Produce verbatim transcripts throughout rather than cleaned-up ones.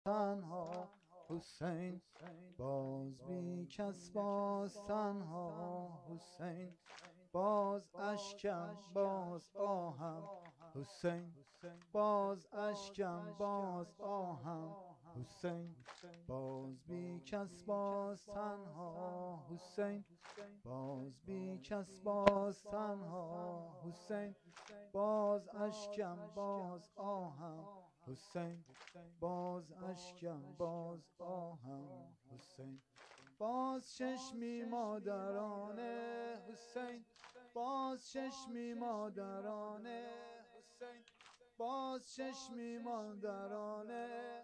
تنها حسین، باز بی کس باز تنها حسین، باز اشکم باز آهم حسین، باز اشکم باز آهم حسین، باز بی کس باز تنها حسین، باز بی کس باز تنها حسین، باز اشکم باز آهم حسین، باز اشکم باز آهم حسین، باز چشمی مادرانه حسین، باز چشمی مادرانه حسین، باز چشمی مادرانه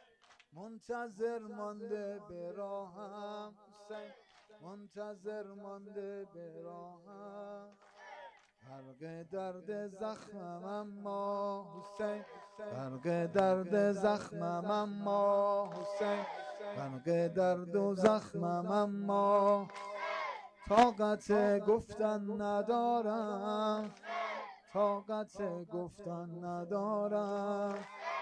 منتظر مانده به راهم حسین، منتظر مانده به راهم، غرق درد زخمم اما حسین، غرق درد زخمم اما حسین، غرق درد و زخمم اما طاقت گفتن ندارم، طاقت گفتن ندارم،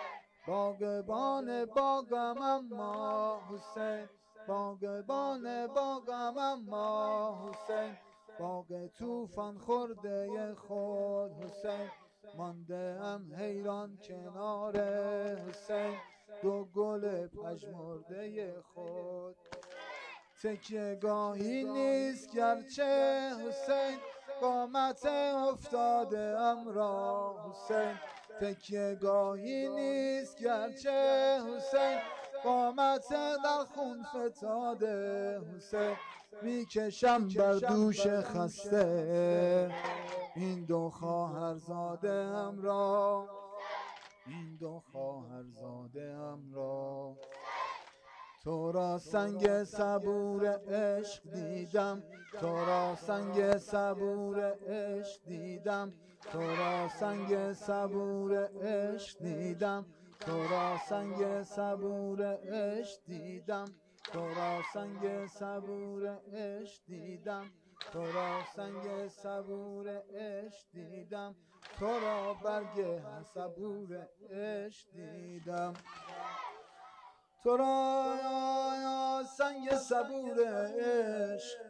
باغبان باغم اما حسین، باغبان باغم اما حسین، باغ طوفان خورده خود حسین، مانده ام حیران کنار حسین، دو گل پژمرده خود، تکیه گاهی نیست گرچه حسین، قامت افتاده ام را حسین، تکیه گاهی نیست گرچه حسین، قامت در خون فتاده حسین، میکشم بر دوش خسته این دو خواهرزاده ام را، این دو خواهرزاده ام را، تو را سنگ صبور عشق دیدم، تو را سنگ صبور عشق دیدم، تو را سنگ صبور عشق دیدم، تو را سنگ صبور عشق دیدم، تو را سنگ صبور عشق دیدم، تو را سنگ صبور عشق دیدم، تو را برگ صبور عشق دیدم، تو را سنگ صبور عشق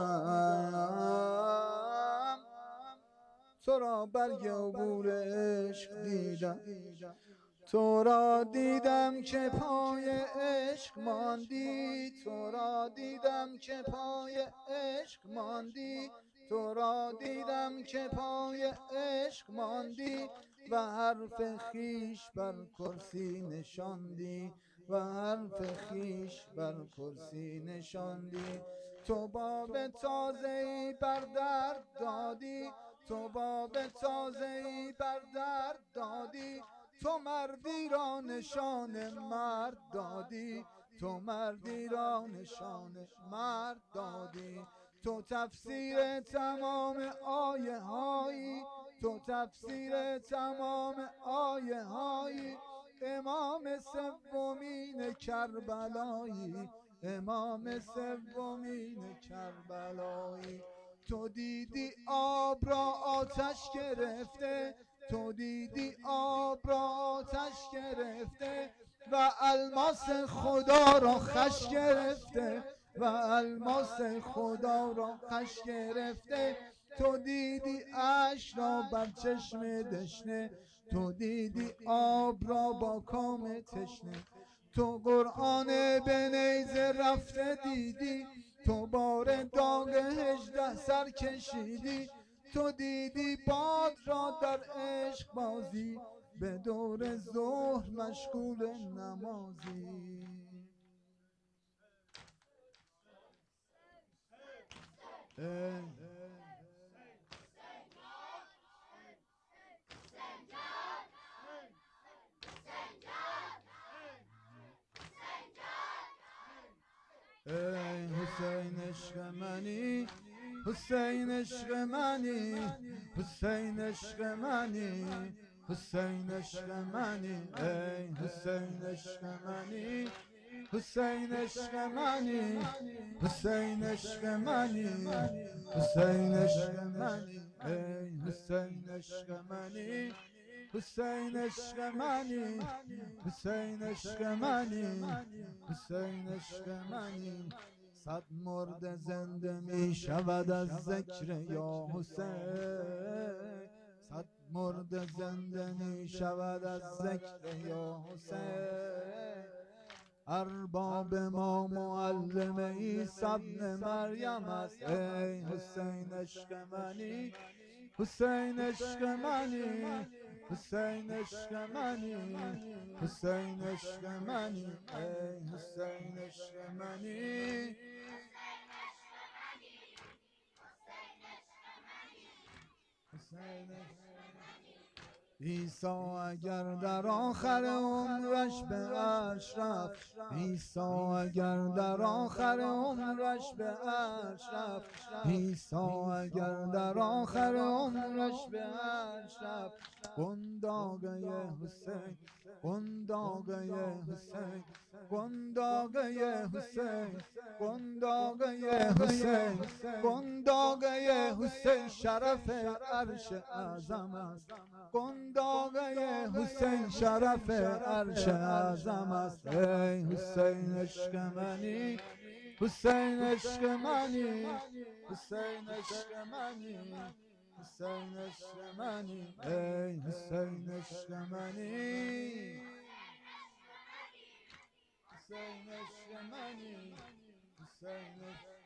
دیدم، تو را برگ عبور عشق دیدم، تو را دیدم که پای عشق ماندی، تو را دیدم که پای عشق ماندی، تو را دیدم که پای عشق ماندی و حرف خیش بر کرسی نشاندی، و حرف خیش بر کرسی نشاندی، تو باب تازه‌ای بر درد دادی، تو باب تازه‌ای بر درد دادی، تو مردی را نشان مرد دادی، تو مردی را نشان مرد دادی، تو تفسیر تمام آیه هایی، تو تفسیر تمام آیه هایی، امام سومین کربلایی، امام سومین کربلایی، تو دیدی آب را آتش گرفته، تو دیدی آب را آتش گرفته و الماس خدا را خش گرفته، و الماس خدا را خش گرفته، تو دیدی اشک را بر چشم دشنه، تو دیدی آب را با کام تشنه، تو قرآن به نیزه رفته دیدی، تو بار داغ هجده سر کشیدی، تو دیدی باد را در عشق بازی، به دور ظهر مشغول نمازی. ای حسین عشق منی، حسین عشق منی، حسین عشق منی، حسین عشق منی، ای حسین عشق منی، حسین عشق منی، حسین عشق منی، حسین عشق منی، ای حسین عشق منی، حسین عشق منی حسین عشق منی حسین عشق منی صد مرد زنده می شود از ذکر یا حسین صد مرد زنده می شود از ذکر یا حسین ارباب ما معلم عیسی ابن مریم است ای حسین عشق منی حسین عشق منی حسین عشق منی حسین عشق منی ای حسین عشق منی حسین عیسی اگر در آخر عمرش به عرش رفت عیسی اگر در آخر عمرش به عرش رفت عیسی اگر در آخر عمرش به عرش رفت گنداگه حسین گنداگه حسین گنداگه حسین گنداگه حسین گنداگه حسین شرف عرش اعظم است گنداگه حسین شرف عرش اعظم است ای حسین عشق منی حسین عشق منی حسین عشق منی حسین عشق منی ای حسین عشق منی حسین عشق منی حسین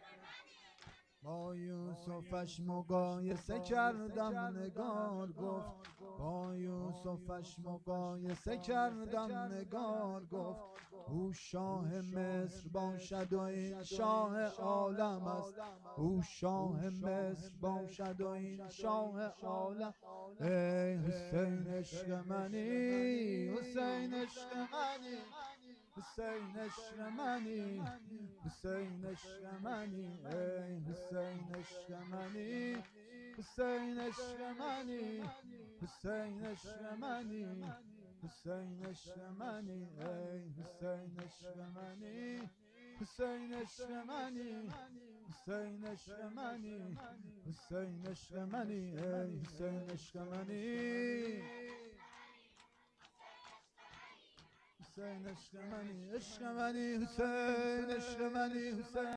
با یوسفش مقایسه کردم نگار گفت با یوسفش مقایسه کردم نگار گفت او شاه مصر باشد و این شاه عالم است او شاه مصر باشد و این شاه عالم ای حسین عشق منی حسین عشق منی حسین عشق منی حسین عشق منی ای حسین عشق منی حسین عشق منی حسین عشق منی حسین عشق منی ای حسین عشق منی حسین عشق منی حسین عشق منی حسین عشق منی ای حسین عشق منی حسین عشق منی عشق منی حسین عشق منی حسین